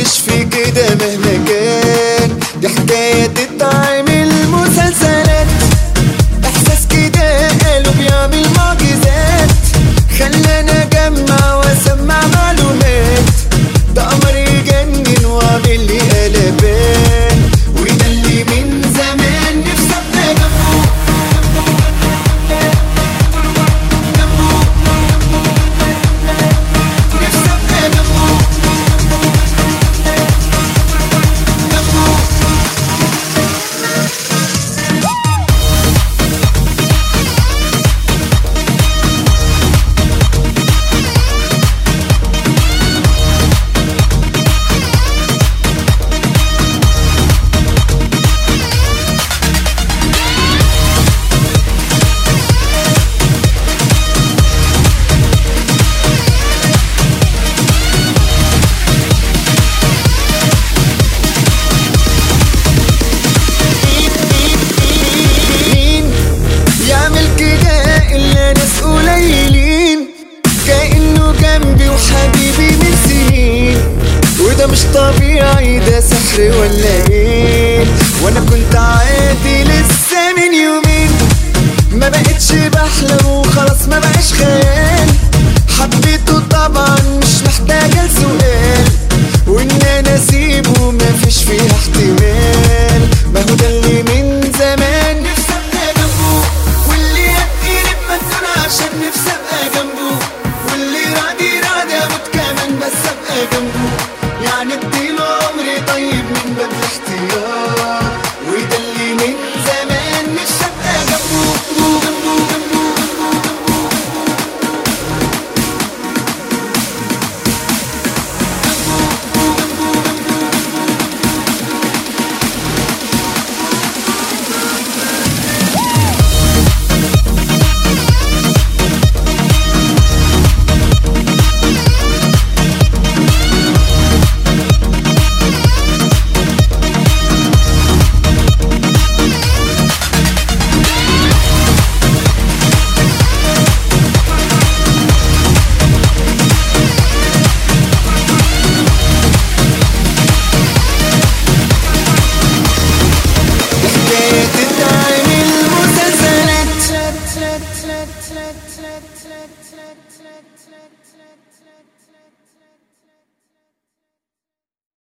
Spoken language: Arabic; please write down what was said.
مش في كده مهما كان، دي حكاية تتعمل مسلسلات. احساس كده قالوا بيعمل معجزات، خلاني اجمع واسمع معلومات. ده قمر يجنن وعامل لي قلبان، وده اللي من زمان نفسي ابقى جنبه. نفسي ابقى جنبه. حبيبي من سنين، وده مش طبيعي، ده سحر ولا ايه؟ وانا كنت عادي لسه من يومين، ما بقتش بحلم وخلاص ما بقاش خيال. حبيته طبعا مش محتاجة لسؤال، وان انا اسيبه مفيش فيها احتمال. ما هو ده اللي من زمان نفسي ابقى جنبه، واللي يديني بمثل عشان نفسي ابقى جنبه، واللي راضي اموت كمان بس ابقى جنبه. يعني اديله عمري طيب من باب الاختيار، وده اللي من زمان نفسي ابقى جنبه. تتعمل مسلسلات.